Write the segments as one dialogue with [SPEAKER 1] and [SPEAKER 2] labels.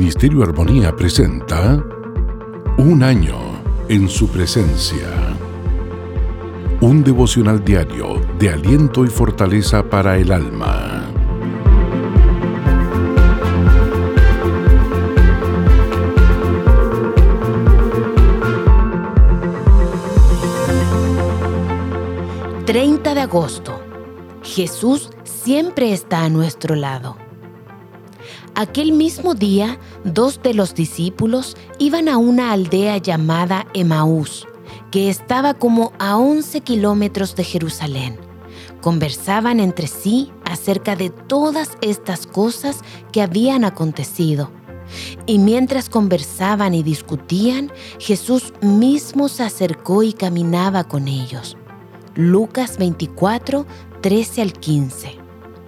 [SPEAKER 1] Ministerio Armonía presenta Un año en su presencia. Un devocional diario de aliento y fortaleza para el alma.
[SPEAKER 2] ...30 de agosto... Jesús siempre está a nuestro lado. Aquel mismo día, 2 de los discípulos iban a una aldea llamada Emaús, que estaba como a 11 kilómetros de Jerusalén. Conversaban entre sí acerca de todas estas cosas que habían acontecido. Y mientras conversaban y discutían, Jesús mismo se acercó y caminaba con ellos. Lucas 24, 13 al 15.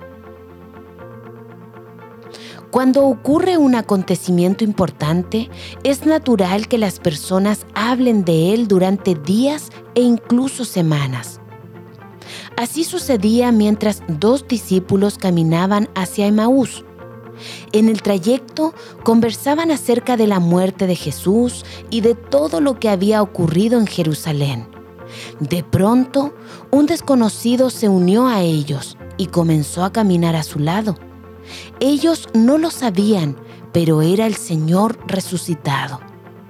[SPEAKER 2] Cuando ocurre un acontecimiento importante, es natural que las personas hablen de él durante días e incluso semanas. Así sucedía mientras 2 discípulos caminaban hacia Emaús. En el trayecto conversaban acerca de la muerte de Jesús y de todo lo que había ocurrido en Jerusalén. De pronto, un desconocido se unió a ellos y comenzó a caminar a su lado. Ellos no lo sabían, pero era el Señor resucitado.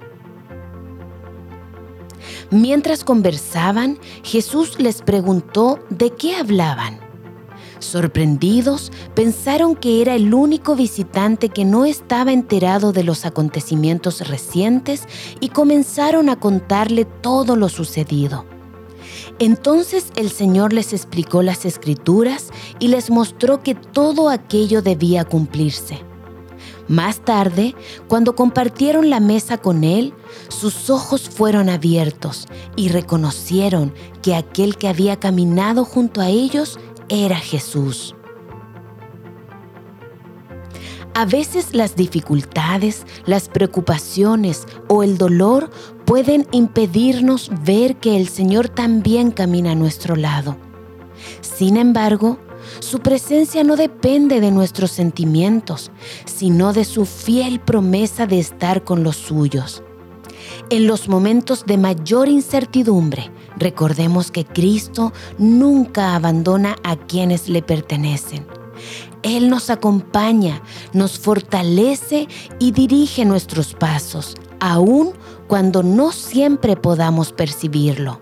[SPEAKER 2] Mientras conversaban, Jesús les preguntó de qué hablaban. Sorprendidos, pensaron que era el único visitante que no estaba enterado de los acontecimientos recientes y comenzaron a contarle todo lo sucedido. Entonces el Señor les explicó las Escrituras y les mostró que todo aquello debía cumplirse. Más tarde, cuando compartieron la mesa con Él, sus ojos fueron abiertos y reconocieron que aquel que había caminado junto a ellos era Jesús. A veces las dificultades, las preocupaciones o el dolor pueden impedirnos ver que el Señor también camina a nuestro lado. Sin embargo, su presencia no depende de nuestros sentimientos, sino de su fiel promesa de estar con los suyos. En los momentos de mayor incertidumbre, recordemos que Cristo nunca abandona a quienes le pertenecen. Él nos acompaña, nos fortalece y dirige nuestros pasos, aun cuando no siempre podamos percibirlo.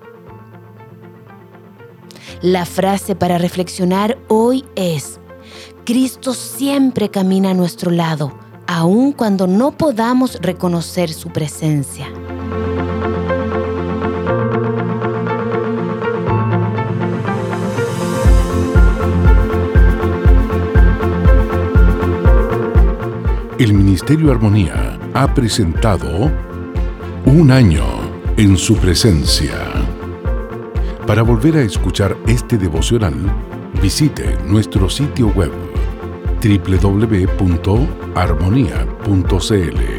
[SPEAKER 2] La frase para reflexionar hoy es: Cristo siempre camina a nuestro lado, aun cuando no podamos reconocer su presencia.
[SPEAKER 1] El Ministerio Armonía ha presentado Un año en su presencia. Para volver a escuchar este devocional, visite nuestro sitio web www.armonia.cl.